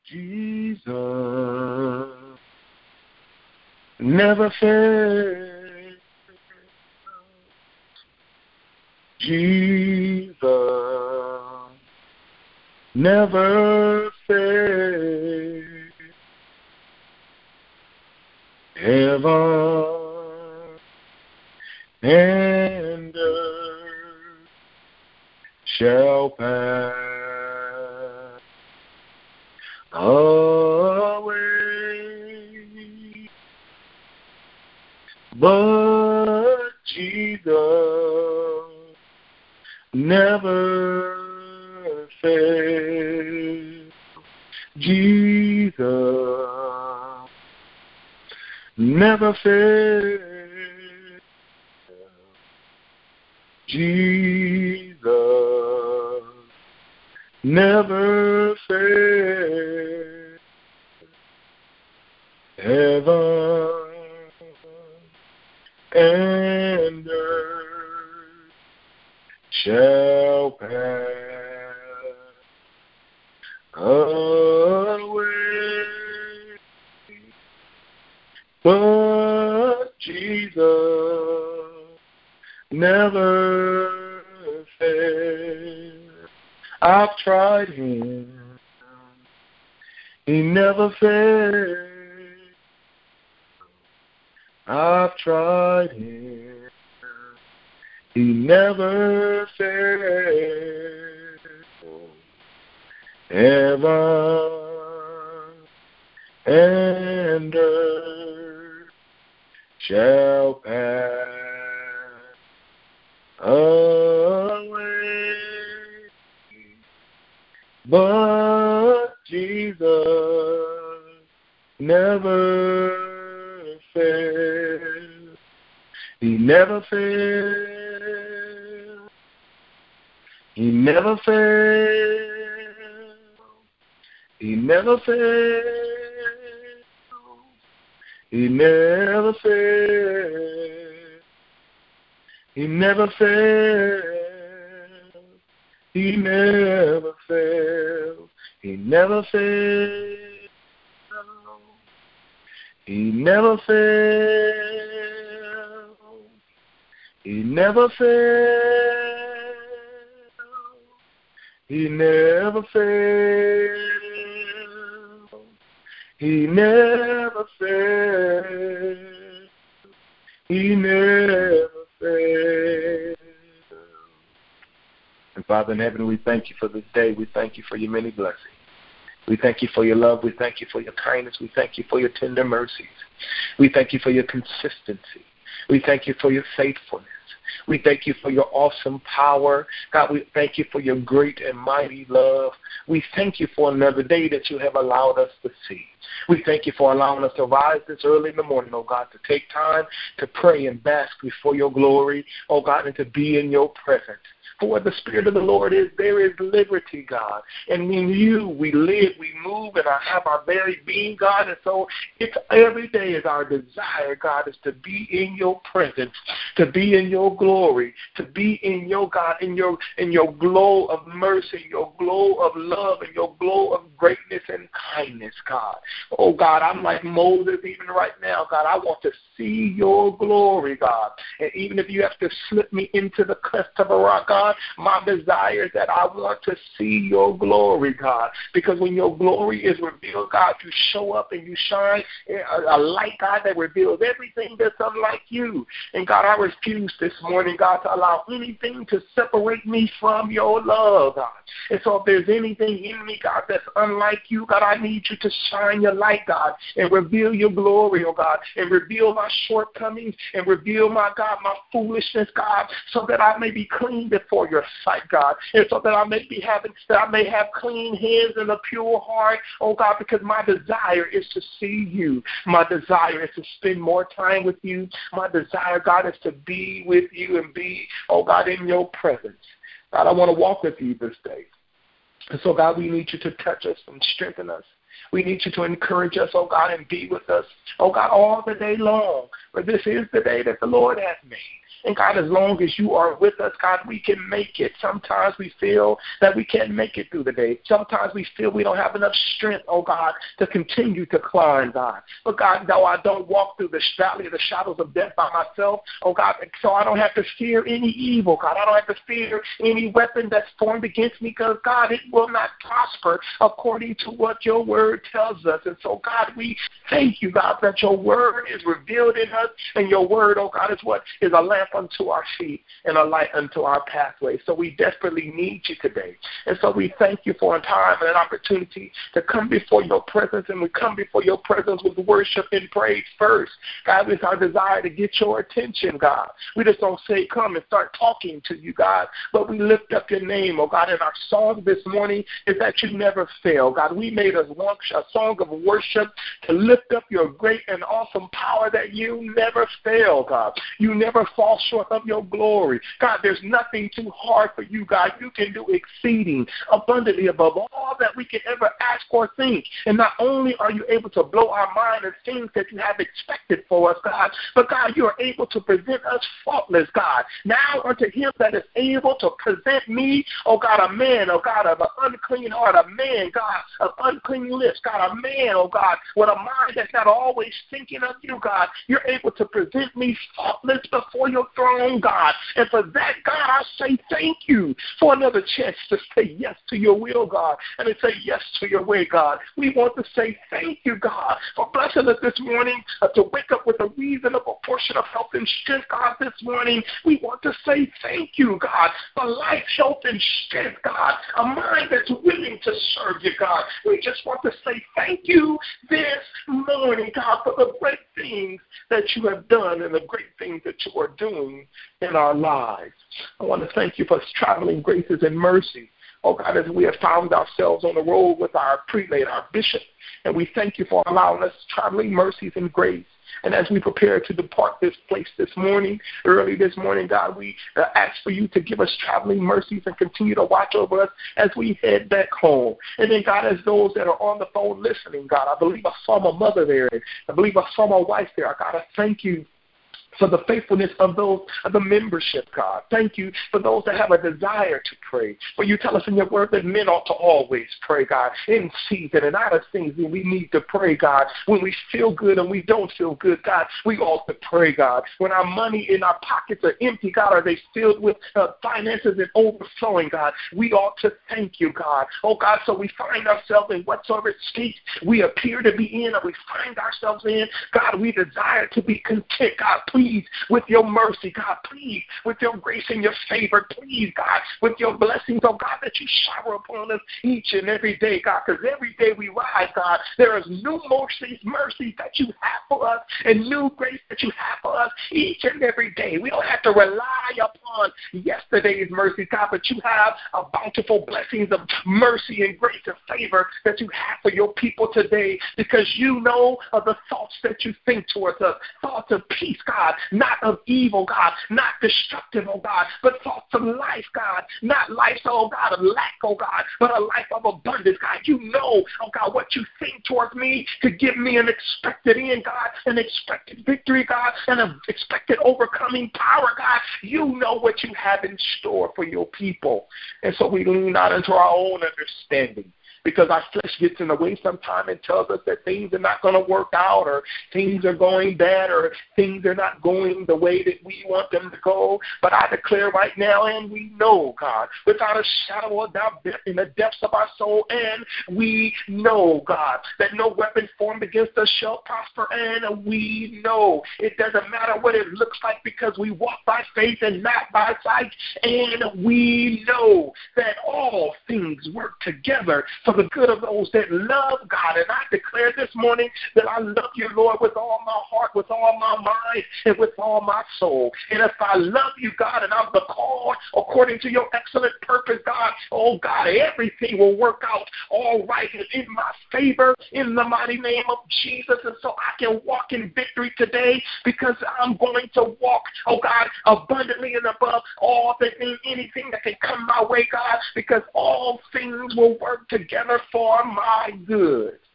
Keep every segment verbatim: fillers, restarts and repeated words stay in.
Jesus never fails. Jesus never fails. Heaven and earth shall pass away, but Jesus never fails. Jesus never fails. Jesus never fails. Heaven and earth shall pass away, but Jesus never fails. I've tried him, he never fails. I've tried him, he never fails. Heaven and earth shall pass away, but Jesus never fails. He never fails. He never fails. He never fails. He never fails. He never fails. He never fails. He never fails. He never fails. He never fails. He never fails. He never fails. He never fails. And Father in heaven, we thank you for this day. We thank you for your many blessings. We thank you for your love. We thank you for your kindness. We thank you for your tender mercies. We thank you for your consistency. We thank you for your faithfulness. We thank you for your awesome power. God, we thank you for your great and mighty love. We thank you for another day that you have allowed us to see. We thank you for allowing us to rise this early in the morning, oh God, to take time to pray and bask before your glory, oh God, and to be in your presence. For where the Spirit of the Lord is, there is liberty, God. And in you we live, we move, and I have our very being, God. And so it's every day is our desire, God, is to be in your presence, to be in your glory, to be in your, God, in your in your glow of mercy, your glow of love, and your glow of greatness and kindness, God. Oh, God, I'm like Moses even right now, God. I want to see your glory, God. And even if you have to slip me into the cleft of a rock, God, my desire is that I want to see your glory, God, because when your glory is revealed, God, you show up and you shine a light, God, that reveals everything that's unlike you. And God, I refuse this morning, God, to allow anything to separate me from your love, God. And so if there's anything in me, God, that's unlike you, God, I need you to shine your light, God, and reveal your glory, oh God, and reveal my shortcomings and reveal, my God, my foolishness, God, so that I may be clean before your sight, God, and so that I may be having, that I may have clean hands and a pure heart, oh God, because my desire is to see you. My desire is to spend more time with you. My desire, God, is to be with you and be, oh God, in your presence. God, I want to walk with you this day. And so, God, we need you to touch us and strengthen us. We need you to encourage us, oh God, and be with us, oh God, all the day long. For this is the day that the Lord has made. And God, as long as you are with us, God, we can make it. Sometimes we feel that we can't make it through the day. Sometimes we feel we don't have enough strength, oh God, to continue to climb, God. But God, though I don't walk through the valley of the shadows of death by myself, oh God, so I don't have to fear any evil, God. I don't have to fear any weapon that's formed against me because, God, it will not prosper according to what your word tells us. And so, God, we thank you, God, that your word is revealed in us, and your word, oh God, is what is a lamp unto our feet and a light unto our pathway. So we desperately need you today. And so we thank you for a time and an opportunity to come before your presence, and we come before your presence with worship and praise first. God, it's our desire to get your attention, God. We just don't say come and start talking to you, God, but we lift up your name, oh God. And our song this morning is that you never fail, God. We made a song of worship to lift up your great and awesome power that you never fail, God. You never fall short of your glory. God, there's nothing too hard for you, God. You can do exceeding abundantly above all that we can ever ask or think. And not only are you able to blow our mind and things that you have expected for us, God, but God, you are able to present us faultless, God. Now unto him that is able to present me, oh God, a man, oh God, of an unclean heart, a man, God, of unclean lips, God, a man, oh God, with a mind that's not always thinking of you, God. You're able to present me faultless before your throne, God. And for that, God, I say thank you for another chance to say yes to your will, God, and to say yes to your way, God. We want to say thank you, God, for blessing us this morning uh, to wake up with a reasonable portion of health and strength, God, this morning. We want to say thank you, God, for life, health, and strength, God, a mind that's willing to serve you, God. We just want to say thank you this morning, God, for the great things that you have done and the great things that you are doing in our lives. I want to thank you for traveling graces and mercy. Oh, God, as we have found ourselves on the road with our prelate, our bishop, and we thank you for allowing us traveling mercies and grace. And as we prepare to depart this place this morning, early this morning, God, we uh, ask for you to give us traveling mercies and continue to watch over us as we head back home. And then, God, as those that are on the phone listening, God, I believe I saw my mother there. I believe I saw my wife there. God, I thank you for the faithfulness of those of the membership, God. Thank you for those that have a desire to pray. For you tell us in your word that men ought to always pray, God, in season and out of season. We need to pray, God. When we feel good and we don't feel good, God, we ought to pray, God. When our money in our pockets are empty, God, are they filled with uh, finances and overflowing, God, we ought to thank you, God. Oh, God, so we find ourselves in whatsoever state we appear to be in or we find ourselves in, God, we desire to be content, God. Please, with your mercy, God, please, with your grace and your favor, please, God, with your blessings, oh God, that you shower upon us each and every day, God, because every day we rise, God, there is new mercies, mercies that you have for us and new grace that you have for us each and every day. We don't have to rely upon yesterday's mercy, God, but you have a bountiful blessings of mercy and grace and favor that you have for your people today because you know of the thoughts that you think towards us, thoughts of peace, God, not of evil, God, not destructive, oh God, but thoughts of life, God, not life, oh God, of lack, oh God, but a life of abundance, God. You know, oh God, what you think towards me to give me an expected end, God, an expected victory, God, and an expected overcoming power, God. You know what you have in store for your people. And so we lean not into our own understanding, because our flesh gets in the way sometime and tells us that things are not going to work out or things are going bad or things are not going the way that we want them to go. But I declare right now, and we know, God, without a shadow of doubt in the depths of our soul, and we know, God, that no weapon formed against us shall prosper, and we know it doesn't matter what it looks like because we walk by faith and not by sight, and we know that all things work together for the good of those that love God. And I declare this morning that I love you, Lord, with all my heart, with all my mind, and with all my soul. And if I love you, God, and I'm the called according to your excellent purpose, God, oh God, everything will work out all right and in my favor in the mighty name of Jesus. And so I can walk in victory today because I'm going to walk, oh God, abundantly and above all the, anything that can come my way, God, because all things will work together for my good.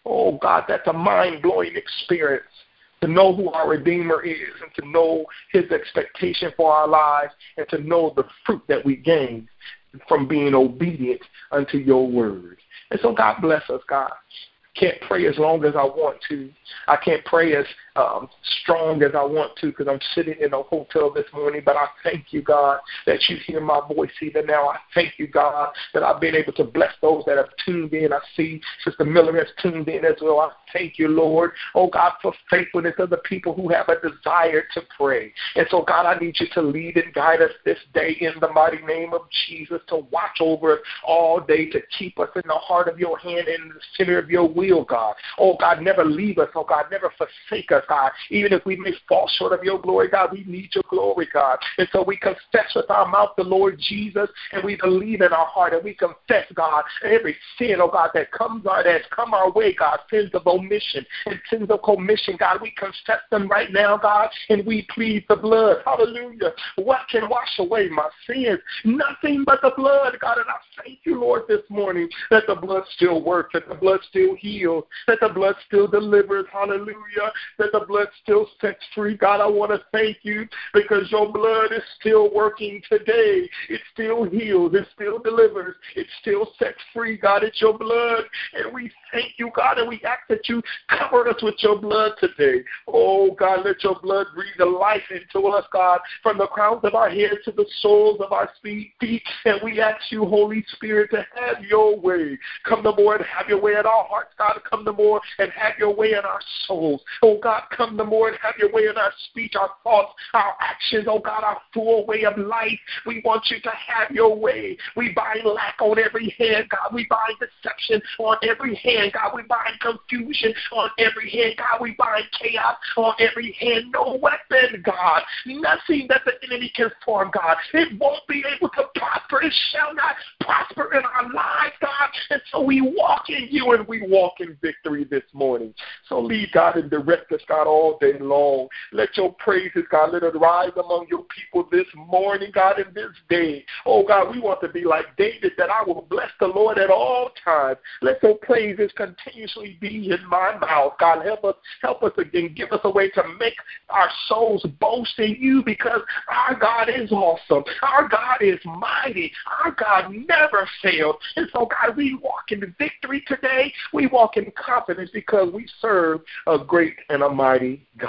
Oh, God, that's a mind-blowing experience to know who our Redeemer is and to know his expectation for our lives and to know the fruit that we gain from being obedient unto your word. And so God bless us, God. Can't pray as long as I want to. I can't pray as um, strong as I want to because I'm sitting in a hotel this morning. But I thank you, God, that you hear my voice even now. I thank you, God, that I've been able to bless those that have tuned in. I see Sister Miller has tuned in as well. I thank you, Lord, oh, God, for faithfulness of the people who have a desire to pray. And so, God, I need you to lead and guide us this day in the mighty name of Jesus, to watch over us all day, to keep us in the heart of your hand and in the center of your will, God. Oh, God, never leave us. Oh, God, never forsake us, God. Even if we may fall short of your glory, God, we need your glory, God. And so we confess with our mouth the Lord Jesus, and we believe in our heart, and we confess, God, every sin, oh, God, that comes our, that's come our way, God, sins of omission and sins of commission, God, we confess them right now, God, and we plead the blood. Hallelujah. What can wash away my sins? Nothing but the blood, God, and I thank you, Lord, this morning that the blood still works, that the blood still heals, that the blood still delivers. Hallelujah. That the blood still sets free. God, I want to thank you because your blood is still working today. It still heals. It still delivers. It still sets free. God, it's your blood. And we thank you, God, and we ask that you cover us with your blood today. Oh, God, let your blood breathe a life into us, God, from the crowns of our heads to the soles of our feet. And we ask you, Holy Spirit, to have your way. Come to more and have your way in our hearts, God. Come to more and have your way in our souls. Oh, God, come to more and have your way in our speech, our thoughts, our actions. Oh, God, our full way of life. We want you to have your way. We bind lack on every hand, God. We bind deception on every hand, God. We bind confusion on every hand, God. We bind chaos on every hand. No weapon, God. Nothing that the enemy can form, God. It won't be able to prosper. It shall not prosper in our lives, God. And so we walk in you and we walk in victory this morning. So lead, God, and direct us, God, all day long. Let your praises, God, let it rise among your people this morning, God, in this day. Oh, God, we want to be like David, that I will bless the Lord at all times. Let your praises continuously be in my mouth. God, help us, help us again. Give us a way to make our souls boast in you because our God is awesome. Our God is mighty. Our God never fails. And so, God, we walk in victory today. We walk in confidence because we serve a great and a mighty God.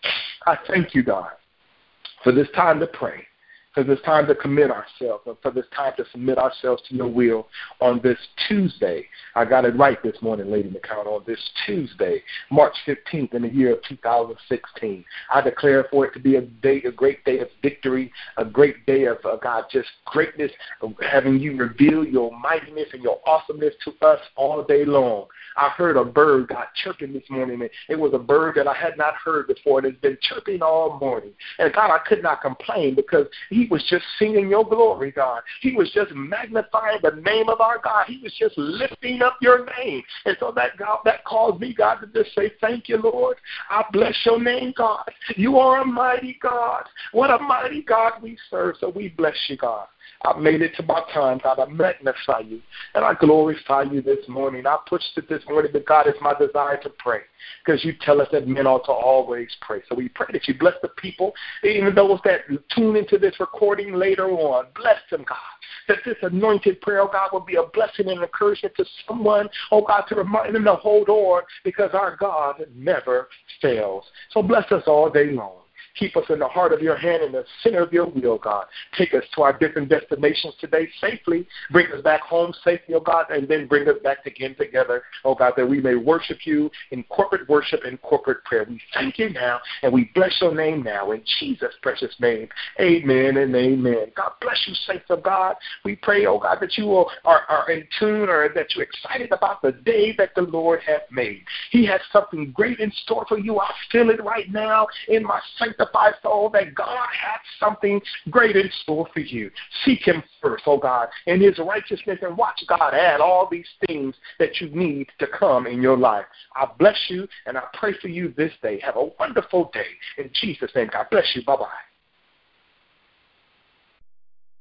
I thank you, God, for this time to pray, for this time to commit ourselves, and for this time to submit ourselves to your will on this Tuesday. I got it right this morning, Lady McCown, on this Tuesday, March fifteenth in the year of two thousand sixteen. I declare for it to be a day, a great day of victory, a great day of, uh, God, just greatness, of having you reveal your mightiness and your awesomeness to us all day long. I heard a bird, God, chirping this morning, and it was a bird that I had not heard before, and it's been chirping all morning. And, God, I could not complain because he was just singing your glory, God. He was just magnifying the name of our God. He was just lifting up your name. And so that, God, that caused me, God, to just say, thank you, Lord. I bless your name, God. You are a mighty God. What a mighty God we serve. So we bless you, God. I've made it to my time, God. I magnify you, and I glorify you this morning. I pushed it this morning, but God, it's my desire to pray because you tell us that men ought to always pray. So we pray that you bless the people, even those that tune into this recording later on. Bless them, God, that this anointed prayer, oh God, will be a blessing and encouragement to someone, oh God, to remind them to hold on because our God never fails. So bless us all day long. Keep us in the heart of your hand, in the center of your will, God. Take us to our different destinations today safely. Bring us back home safely, oh God, and then bring us back again together, oh God, that we may worship you in corporate worship and corporate prayer. We thank you now, and we bless your name now. In Jesus' precious name, amen and amen. God bless you, saints of God. We pray, oh God, that you will, are, are in tune or that you're excited about the day that the Lord hath made. He has something great in store for you. I feel it right now in my sanctified soul that God has something great in store for you. Seek him first, oh God, in his righteousness, and watch God add all these things that you need to come in your life. I bless you, and I pray for you this day. Have a wonderful day. In Jesus' name, God bless you. Bye-bye.